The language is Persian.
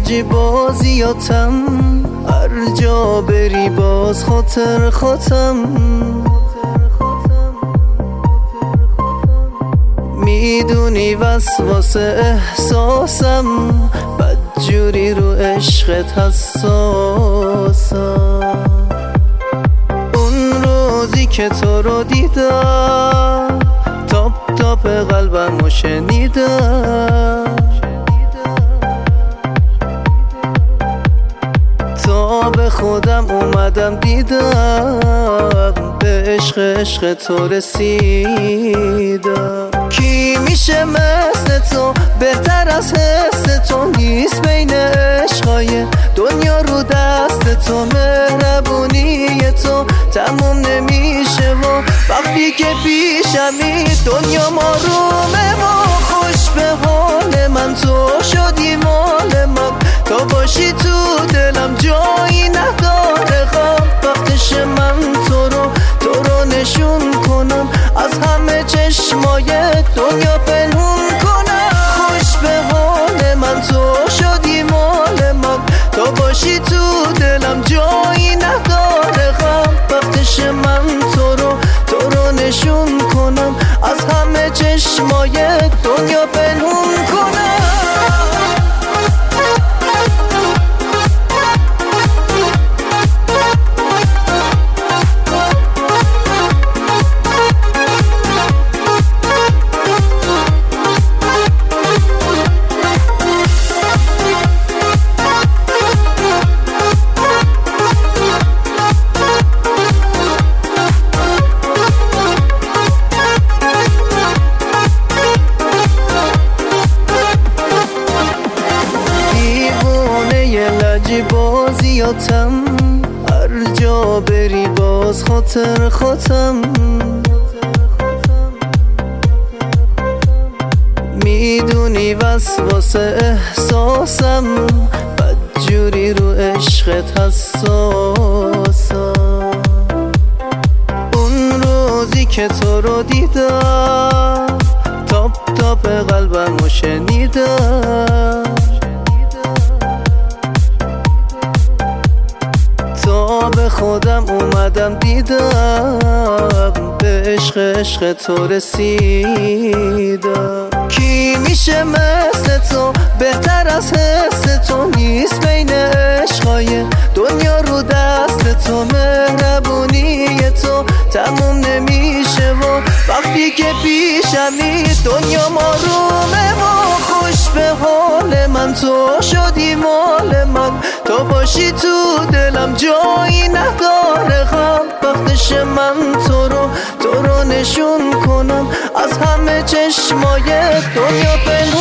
لجی بازیاتم، هر جا بری باز خاطر خاتم. میدونی وسواس احساسم، بدجوری رو عشقت حساسم. اون روزی که تو رو دیدم، تاپ تاپ قلبم رو شنیدم. تا به خودم اومدم دیدم، به عشق تو رسیدم. کی میشه مثل تو، بهتر از حس تو نیست بین عشقای دنیا رو دست تو. مهربونی تو تموم نمیشه و وقتی که پیشمی دنیا مارومه و خوش به حال من تو شدی مال من. تو باشی تو دلم جایی نداره خواب، وقتش من تو رو نشون کنم، از همه چشمای دنیا پنهون کنم. خوش به حال من تو شدی مال من. تو باشی تو دلم جایی نداره خواب، وقتش من تو رو نشون کنم، از همه چشمای دنیا پنهون کنم. لجی بازیاتم، هر جا بری باز خاطر خاتم. میدونی وسواس احساسم، بدجوری رو عشقت حساسم. اون روزی که تو رو دیدم، تاپ تاپ قلبم رو شنیدم. تا به خودم اومدم دیدم، به عشق تو رسیدم. کی میشه مثل تو، بهتر از حس تو نیست بین عشقای دنیا رو دست تو. مهربونی تو تموم نمیشه و وقتی که پیشمی دنیا مارومه و خوش به حال من تو شدی مال من. تو باشی تو دلم جایی نداره خواب، وقتش من تو رو نشون کنم، از همه چشمای دنیا پنهون